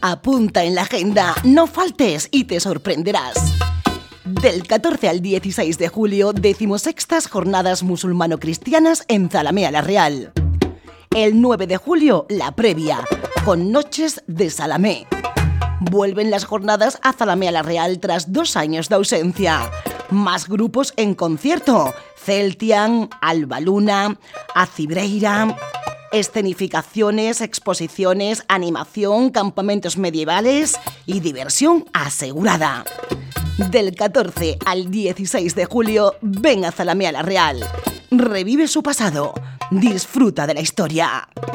Apunta en la agenda, no faltes y te sorprenderás. Del 14 al 16 de julio, 16ª Jornadas Musulmano-Cristianas en Zalamea la Real. El 9 de julio, la previa, con Noches de Salamé. Vuelven las jornadas a Zalamea la Real tras 2 años de ausencia. Más grupos en concierto: Celtian, Alba Luna, Acibreira. Escenificaciones, exposiciones, animación, campamentos medievales y diversión asegurada. Del 14 al 16 de julio, ven a Zalamea la Real. Revive su pasado. Disfruta de la historia.